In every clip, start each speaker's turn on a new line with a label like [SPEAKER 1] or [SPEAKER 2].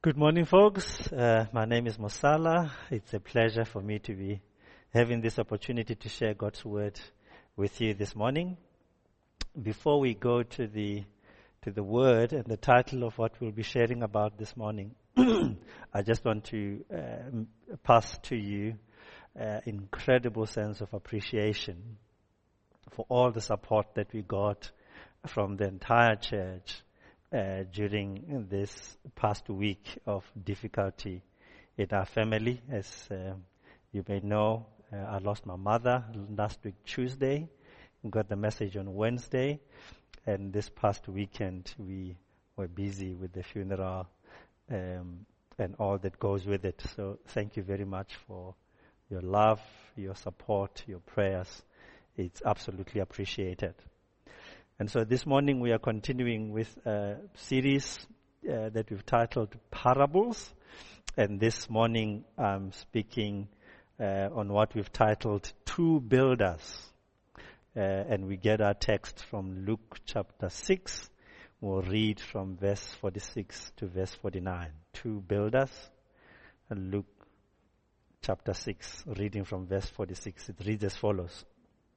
[SPEAKER 1] Good morning, folks. My name is Mosala. It's a pleasure for me to be having this opportunity to share God's word with you this morning. Before we go to the word and the title of what we'll be sharing about this morning, I just want to pass to you incredible sense of appreciation for all the support that we got from the entire church during this past week of difficulty in our family. As you may know, I lost my mother last week Tuesday, got the message on Wednesday, and this past weekend we were busy with the funeral and all that goes with it. So thank you very much for your love, your support, your prayers. It's absolutely appreciated. And so this morning we are continuing with a series that we've titled Parables. And this morning I'm speaking on what we've titled Two Builders. And we get our text from Luke chapter 6. We'll read from verse 46 to verse 49. Two builders. And Luke chapter 6, reading from verse 46. It reads as follows.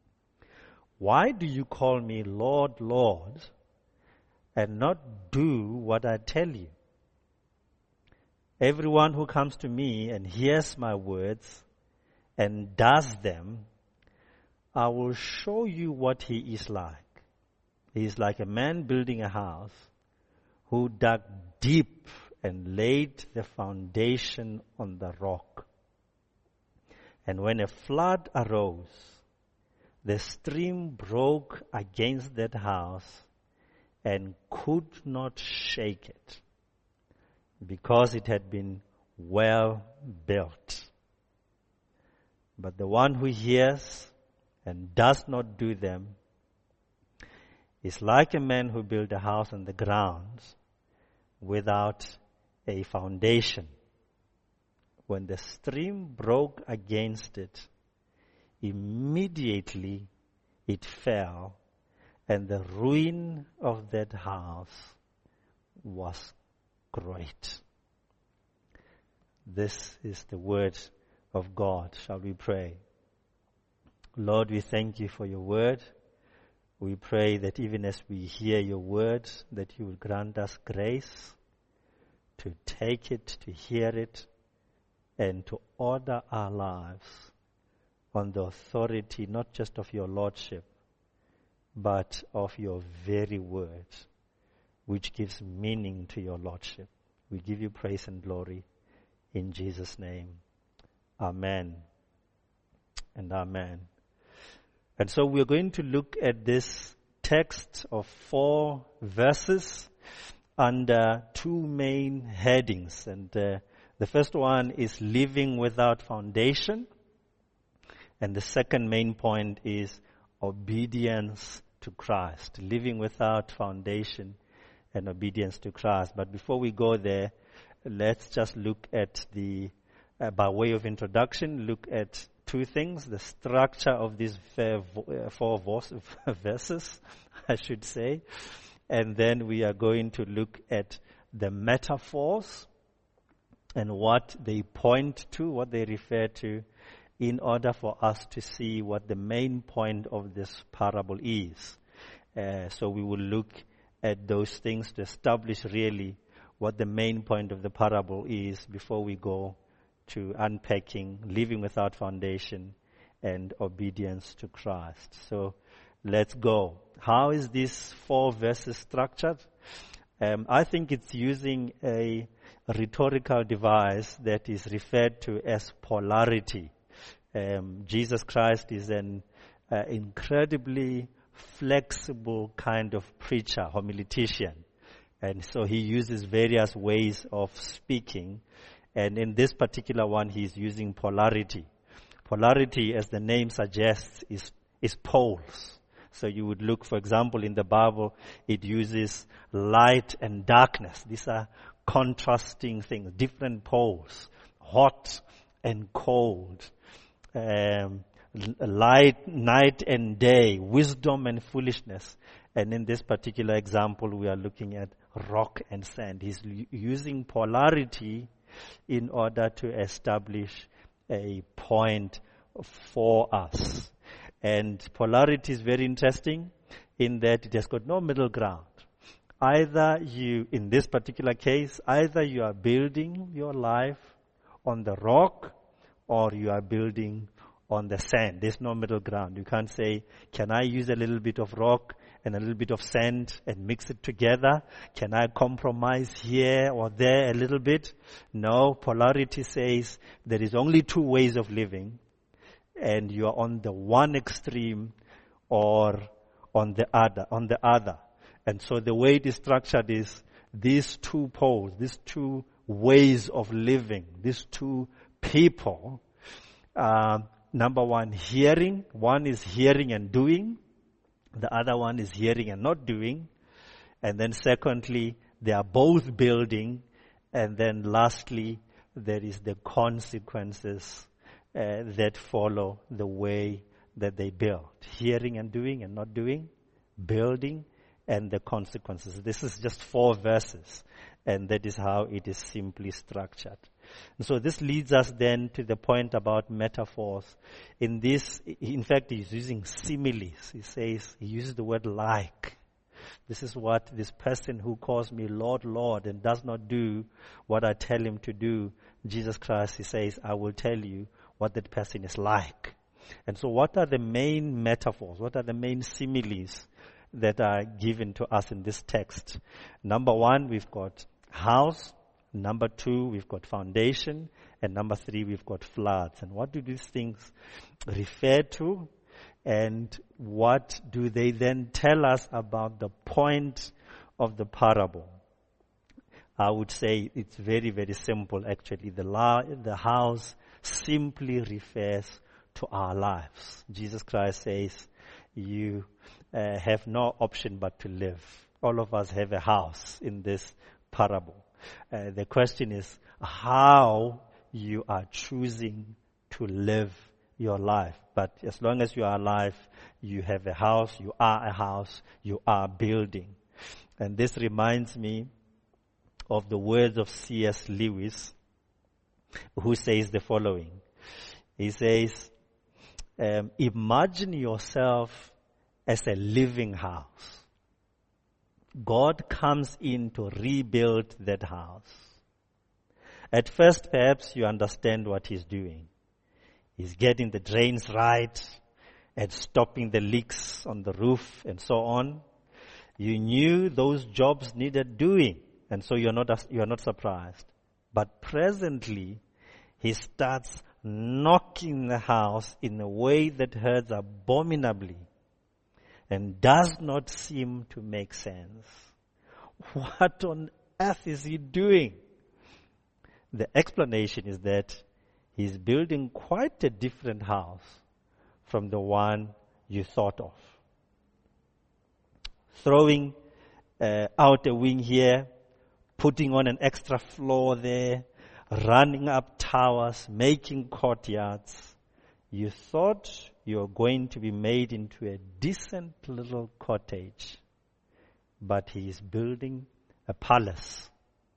[SPEAKER 1] Why do you call me Lord, Lord, and not do what I tell you? Everyone who comes to me and hears my words and does them, I will show you what he is like. He is like a man building a house who dug deep and laid the foundation on the rock. And when a flood arose, the stream broke against that house and could not shake it because it had been well built. But the one who hears and does not do them is like a man who built a house on the ground without a foundation. When the stream broke against it, immediately it fell, and the ruin of that house was great. This is the word of God. Shall we pray? Lord, we thank you for your word. We pray that even as we hear your word, that you will grant us grace to take it, to hear it, and to order our lives on the authority not just of your Lordship, but of your very word, which gives meaning to your Lordship. We give you praise and glory in Jesus' name. Amen and amen. And so we're going to look at this text of 4 verses under 2 main headings. And the first one is living without foundation. And the second main point is obedience to Christ, living without foundation and obedience to Christ. But before we go there, let's just look at by way of introduction, look at 2 things, the structure of these 4 verses, I should say. And then we are going to look at the metaphors and what they point to, what they refer to, in order for us to see what the main point of this parable is. So we will look at those things to establish really what the main point of the parable is before we go to unpacking living without foundation and obedience to Christ. So let's go. How is these 4 verses structured? I think it's using a rhetorical device that is referred to as polarity. Jesus Christ is an incredibly flexible kind of preacher, homiletician. And so he uses various ways of speaking. And in this particular one, he's using polarity. Polarity, as the name suggests, is poles. So you would look, for example, in the Bible, it uses light and darkness. These are contrasting things, different poles, hot and cold. Light, night and day, wisdom and foolishness. And in this particular example, we are looking at rock and sand. He's using polarity in order to establish a point for us. And polarity is very interesting in that it has got no middle ground. Either you, in this particular case, either you are building your life on the rock or you are building on the sand. There's no middle ground. You can't say, can I use a little bit of rock and a little bit of sand and mix it together? Can I compromise here or there a little bit? No, polarity says there is only two ways of living, and you are on the one extreme or on the other. And so the way it is structured is these two poles, these two ways of living, these two people, number one, hearing. One is hearing and doing. The other one is hearing and not doing. And then secondly, they are both building. And then lastly, there is the consequences that follow the way that they build. Hearing and doing and not doing, building, and the consequences. This is just 4 verses, and that is how it is simply structured. And so this leads us then to the point about metaphors. In this, in fact, he's using similes. He uses the word like. This is what this person who calls me Lord, Lord, and does not do what I tell him to do, Jesus Christ, he says, I will tell you what that person is like. And so what are the main metaphors? What are the main similes that are given to us in this text? Number 1, we've got house. Number 2, we've got foundation. And number 3, we've got floods. And what do these things refer to? And what do they then tell us about the point of the parable? I would say it's very, very simple actually. The house simply refers to our lives. Jesus Christ says, you have no option but to live. All of us have a house in this parable. The question is how you are choosing to live your life. But as long as you are alive, you have a house, you are building. And this reminds me of the words of C.S. Lewis, who says the following. He says, imagine yourself as a living house. God comes in to rebuild that house. At first, perhaps you understand what he's doing. He's getting the drains right and stopping the leaks on the roof and so on. You knew those jobs needed doing, and so you're not surprised. But presently, he starts knocking the house in a way that hurts abominably and does not seem to make sense. What on earth is he doing? The explanation is that he's building quite a different house from the one you thought of. Throwing out a wing here, putting on an extra floor there, running up towers, making courtyards. You thought you were going to be made into a decent little cottage, but he is building a palace.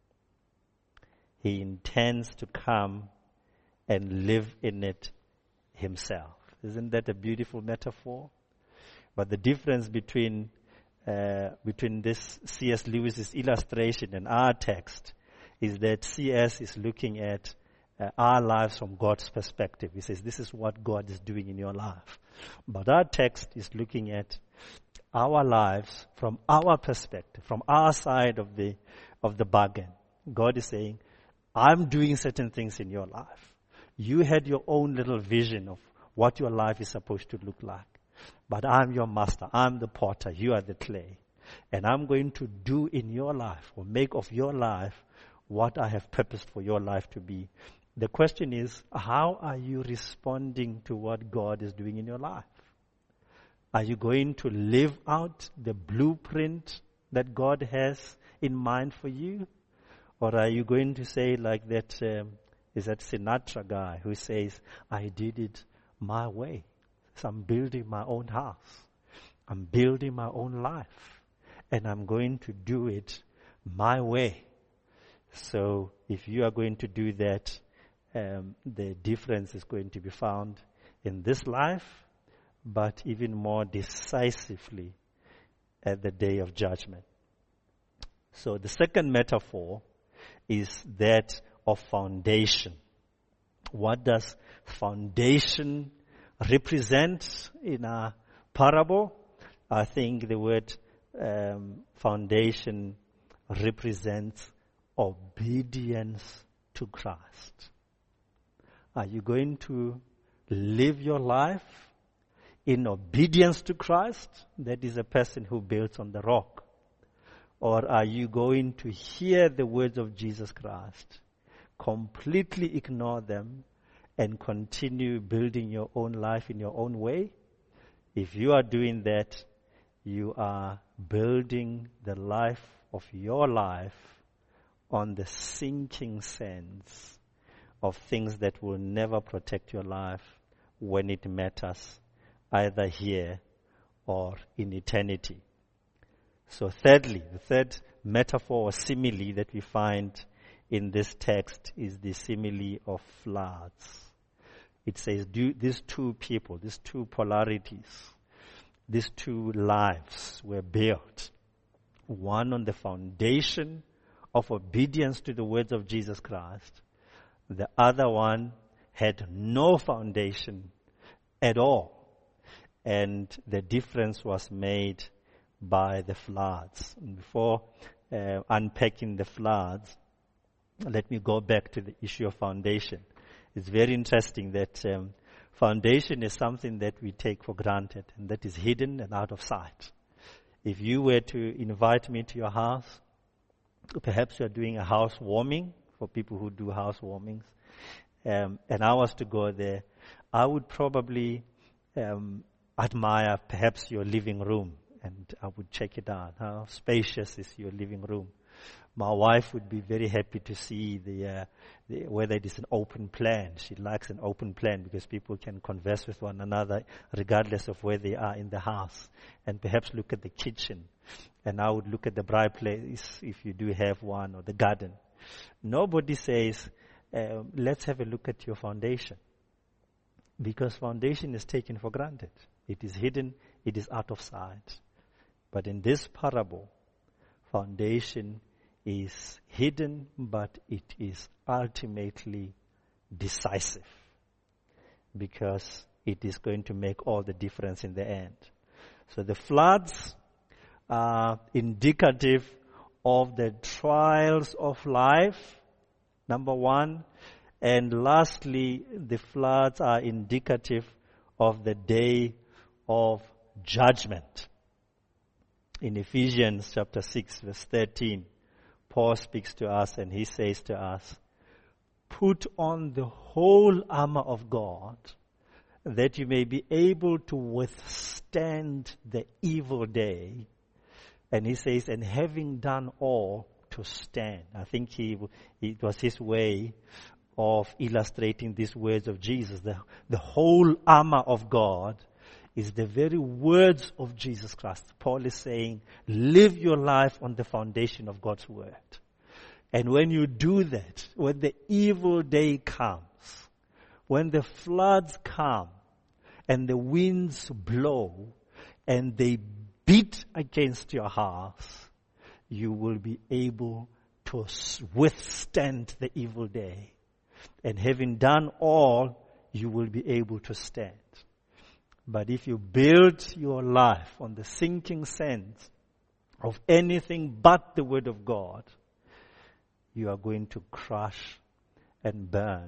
[SPEAKER 1] He intends to come and live in it himself. Isn't that a beautiful metaphor? But the difference between this C.S. Lewis's illustration and our text is that C.S. is looking at our lives from God's perspective. He says, this is what God is doing in your life. But our text is looking at our lives from our perspective, from our side of the bargain. God is saying, I'm doing certain things in your life. You had your own little vision of what your life is supposed to look like. But I'm your master. I'm the potter. You are the clay. And I'm going to do in your life, or make of your life, what I have purposed for your life to be. The question is, how are you responding to what God is doing in your life? Are you going to live out the blueprint that God has in mind for you? Or are you going to say like that, is that Sinatra guy who says, I did it my way. So I'm building my own house. I'm building my own life. And I'm going to do it my way. So if you are going to do that, the difference is going to be found in this life, but even more decisively at the day of judgment. So the second metaphor is that of foundation. What does foundation represent in a parable? I think the word foundation represents obedience to Christ. Are you going to live your life in obedience to Christ? That is a person who builds on the rock. Or are you going to hear the words of Jesus Christ, completely ignore them, and continue building your own life in your own way? If you are doing that, you are building the life of your life on the sinking sands of things that will never protect your life when it matters, either here or in eternity. So thirdly, the third metaphor or simile that we find in this text is the simile of floods. It says these two people, these two polarities, these two lives were built. One on the foundation of obedience to the words of Jesus Christ. The other one had no foundation at all. And the difference was made by the floods. And before unpacking the floods, let me go back to the issue of foundation. It's very interesting that foundation is something that we take for granted and that is hidden and out of sight. If you were to invite me to your house, perhaps you're doing a house warming for people who do house warmings, and I was to go there, I would probably admire perhaps your living room, and I would check it out. How spacious is your living room? My wife would be very happy to see whether it is an open plan. She likes an open plan because people can converse with one another regardless of where they are in the house. And perhaps look at the kitchen. And I would look at the bright place if you do have one, or the garden. Nobody says, let's have a look at your foundation. Because foundation is taken for granted. It is hidden, it is out of sight. But in this parable, foundation is hidden, but it is ultimately decisive, because it is going to make all the difference in the end. So the floods are indicative of the trials of life, number one. And lastly, the floods are indicative of the day of judgment. In Ephesians chapter 6, verse 13, Paul speaks to us and he says to us, put on the whole armor of God, that you may be able to withstand the evil day. And he says, and having done all, to stand. I think it was his way of illustrating these words of Jesus. The whole armor of God is the very words of Jesus Christ. Paul is saying, live your life on the foundation of God's word. And when you do that, when the evil day comes, when the floods come, and the winds blow, and they beat against your house, you will be able to withstand the evil day. And having done all, you will be able to stand. But if you build your life on the sinking sands of anything but the word of God, you are going to crush and burn.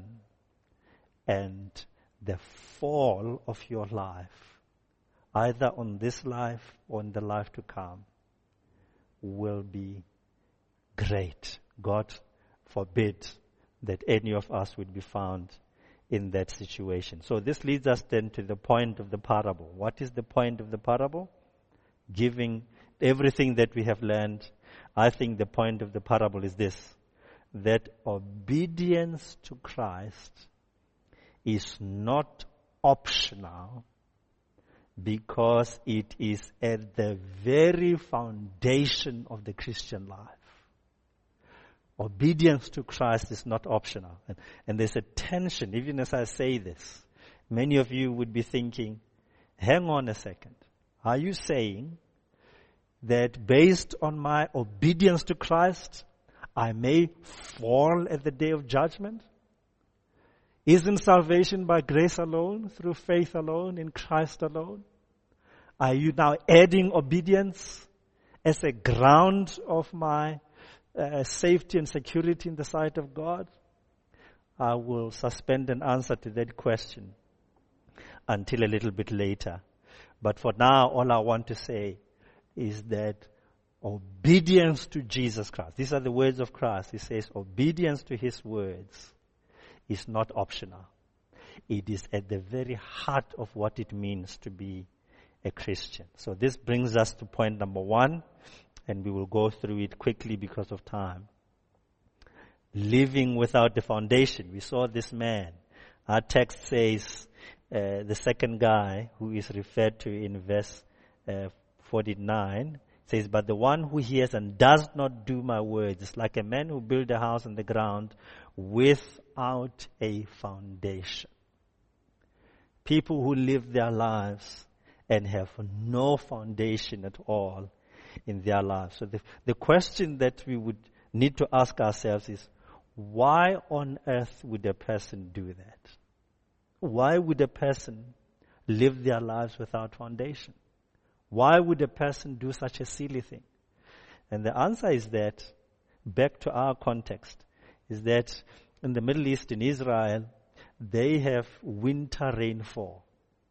[SPEAKER 1] And the fall of your life, either on this life or in the life to come, will be great. God forbid that any of us would be found in that situation. So this leads us then to the point of the parable. What is the point of the parable? Giving everything that we have learned, I think the point of the parable is this, that obedience to Christ is not optional, because it is at the very foundation of the Christian life. Obedience to Christ is not optional. And there's a tension, even as I say this. Many of you would be thinking, hang on a second. Are you saying that based on my obedience to Christ, I may fall at the day of judgment? Isn't salvation by grace alone, through faith alone, in Christ alone? Are you now adding obedience as a ground of my safety and security in the sight of God? I will suspend an answer to that question until a little bit later. But for now, all I want to say is that obedience to Jesus Christ, these are the words of Christ. He says obedience to His words is not optional. It is at the very heart of what it means to be a Christian. So this brings us to point number 1, and we will go through it quickly because of time. Living without the foundation. We saw this man. Our text says the second guy who is referred to in verse 49 says, but the one who hears and does not do my words is like a man who built a house on the ground without a foundation. People who live their lives and have no foundation at all in their lives. So the question that we would need to ask ourselves is, why on earth would a person do that? Why would a person live their lives without foundation? Why would a person do such a silly thing? And the answer is that, back to our context, is that in the Middle East, in Israel, they have winter rainfall.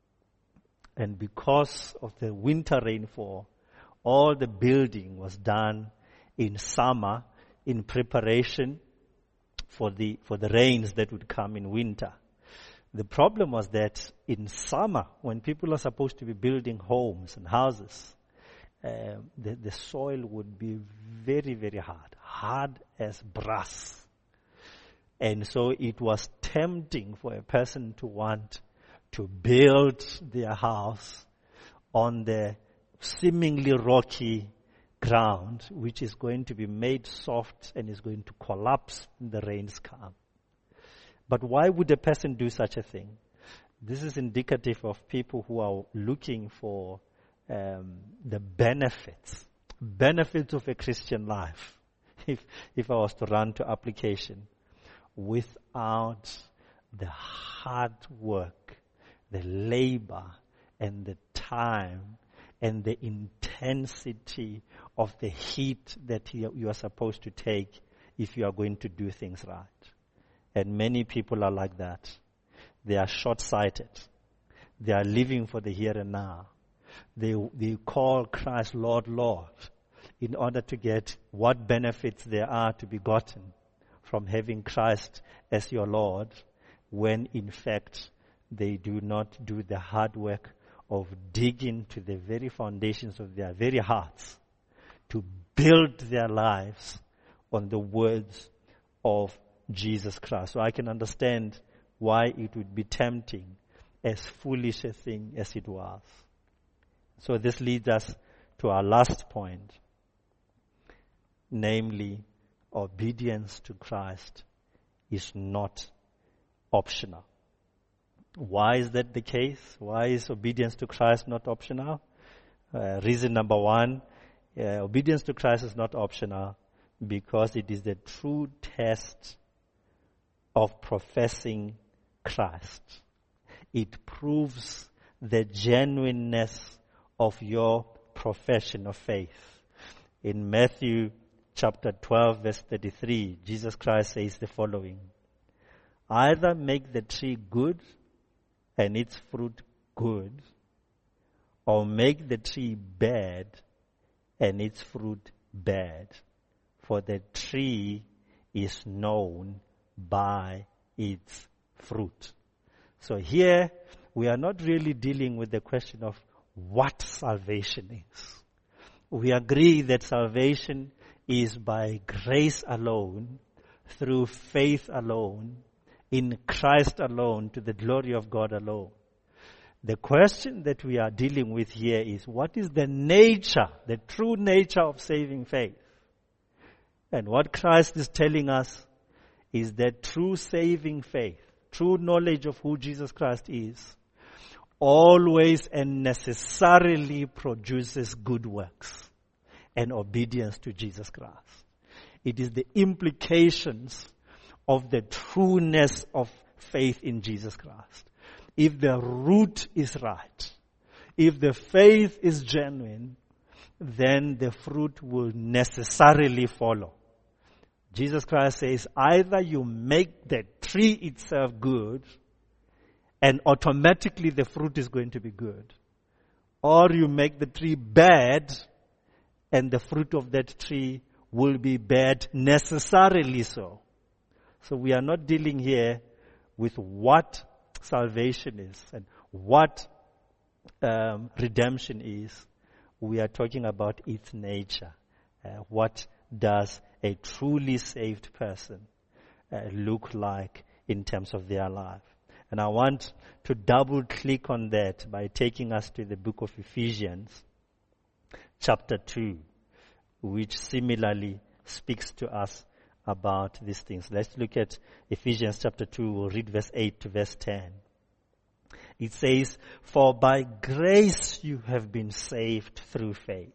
[SPEAKER 1] And because of the winter rainfall, all the building was done in summer in preparation for the rains that would come in winter. The problem was that in summer, when people are supposed to be building homes and houses, the soil would be very, very hard as brass. And so it was tempting for a person to want to build their house on the seemingly rocky ground, which is going to be made soft and is going to collapse when the rains come. But why would a person do such a thing? This is indicative of people who are looking for the benefits of a Christian life. If I was to run to application, without the hard work, the labor, and the time, and the intensity of the heat that you are supposed to take if you are going to do things right. And many people are like that. They are short-sighted. They are living for the here and now. They call Christ Lord, Lord, in order to get what benefits there are to be gotten from having Christ as your Lord, when in fact they do not do the hard work of digging to the very foundations of their very hearts to build their lives on the words of Jesus Christ. So I can understand why it would be tempting, as foolish a thing as it was. So this leads us to our last point, namely, obedience to Christ is not optional. Why is that the case? Why is obedience to Christ not optional? Reason number 1, obedience to Christ is not optional because it is the true test of professing Christ. It proves the genuineness of your profession of faith. In Matthew chapter 12, verse 33, Jesus Christ says the following: either make the tree good and its fruit good, or make the tree bad and its fruit bad, for the tree is known by its fruit. So here we are not really dealing with the question of what salvation is. We agree that salvation is by grace alone, through faith alone, in Christ alone, to the glory of God alone. The question that we are dealing with here is, what is the nature, the true nature of saving faith? And what Christ is telling us is that true saving faith, true knowledge of who Jesus Christ is, always and necessarily produces good works and obedience to Jesus Christ. It is the implications of the trueness of faith in Jesus Christ. If the root is right, if the faith is genuine, then the fruit will necessarily follow. Jesus Christ says, either you make the tree itself good, and automatically the fruit is going to be good, or you make the tree bad, and the fruit of that tree will be bad necessarily so. So we are not dealing here with what salvation is and what redemption is. We are talking about its nature. What does a truly saved person look like in terms of their life? And I want to double click on that by taking us to the book of Ephesians, chapter 2, which similarly speaks to us about these things. Let's look at Ephesians chapter 2. We'll read verse 8 to verse 10. It says, "For by grace you have been saved through faith.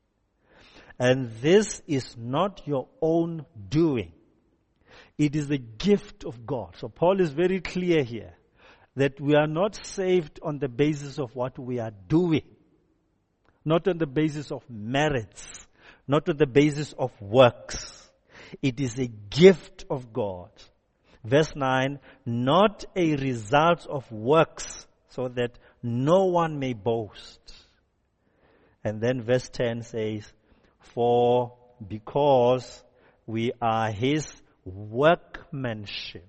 [SPEAKER 1] And this is not your own doing. It is the gift of God." So Paul is very clear here that we are not saved on the basis of what we are doing, not on the basis of merits, not on the basis of works. It is a gift of God. Verse 9, "Not a result of works, so that no one may boast." And then verse 10 says, "For because we are his workmanship,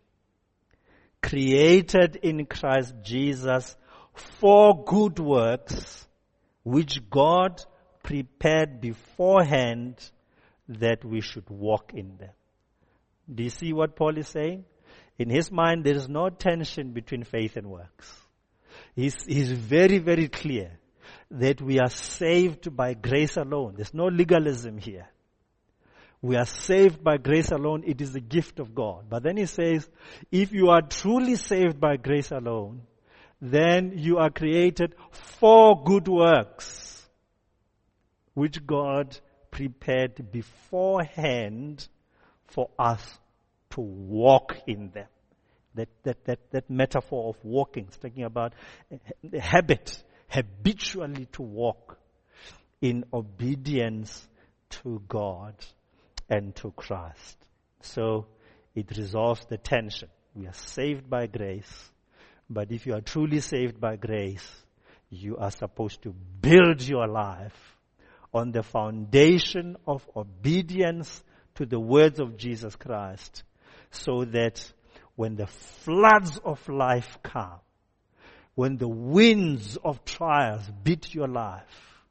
[SPEAKER 1] created in Christ Jesus for good works, which God prepared beforehand that we should walk in them." Do you see what Paul is saying? In his mind, there is no tension between faith and works. He's very, very clear that we are saved by grace alone. There's no legalism here. We are saved by grace alone. It is the gift of God. But then he says, if you are truly saved by grace alone, then you are created for good works, which God prepared beforehand for us to walk in them. That metaphor of walking is talking about the habit, habitually to walk in obedience to God and to Christ. So it resolves the tension. We are saved by grace, but if you are truly saved by grace, you are supposed to build your life on the foundation of obedience to the words of Jesus Christ, so that when the floods of life come, when the winds of trials beat your life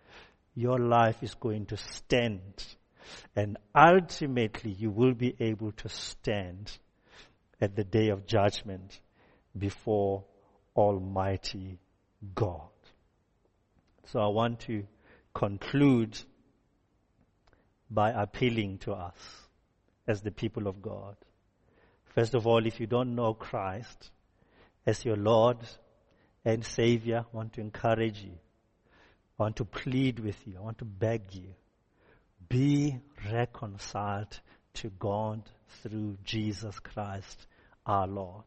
[SPEAKER 1] is going to stand. And ultimately you will be able to stand at the day of judgment before Almighty God. So I want to conclude by appealing to us as the people of God. First of all, if you don't know Christ as your Lord and Savior, I want to encourage you. I want to plead with you. I want to beg you. Be reconciled to God through Jesus Christ our Lord.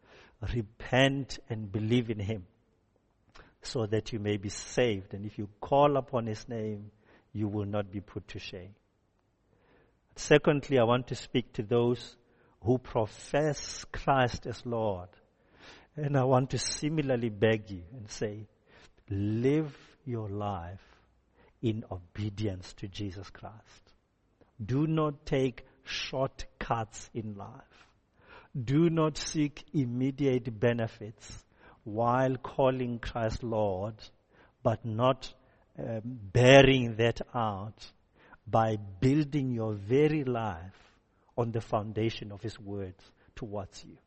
[SPEAKER 1] Repent and believe in Him so that you may be saved. And if you call upon His name, you will not be put to shame. Secondly, I want to speak to those who profess Christ as Lord. And I want to similarly beg you and say, live your life in obedience to Jesus Christ. Do not take shortcuts in life. Do not seek immediate benefits while calling Christ Lord, but not bearing that out by building your very life on the foundation of His words towards you.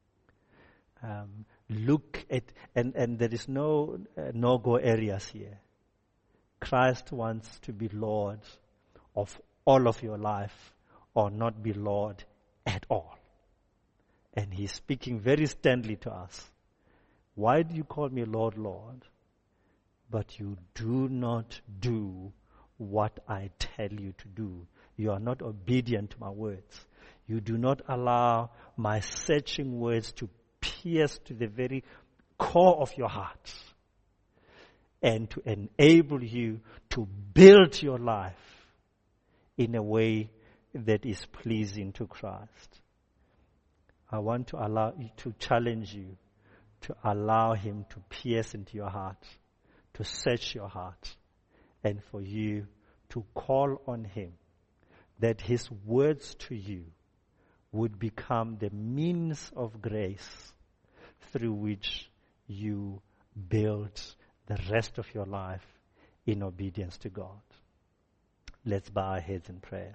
[SPEAKER 1] Look at, and there is no no-go areas here. Christ wants to be Lord of all of your life, or not be Lord at all. And he's speaking very sternly to us. Why do you call me Lord, Lord? But you do not do what I tell you to do. You are not obedient to my words. You do not allow my searching words to pierce to the very core of your heart and to enable you to build your life in a way that is pleasing to Christ. I want to challenge you to allow him to pierce into your heart, to search your heart, and for you to call on him, that his words to you would become the means of grace through which you build the rest of your life in obedience to God. Let's bow our heads in prayer.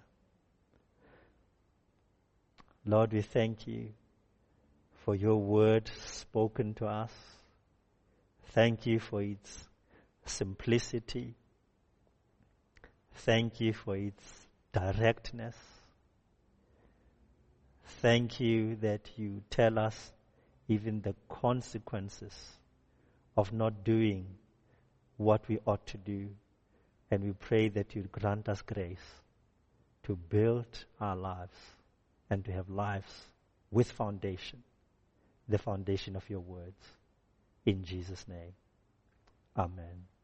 [SPEAKER 1] Lord, we thank you for your word spoken to us. Thank you for its simplicity. Thank you for its directness. Thank you that you tell us even the consequences of not doing what we ought to do. And we pray that you grant us grace to build our lives and to have lives with foundation, the foundation of your words. In Jesus' name, amen.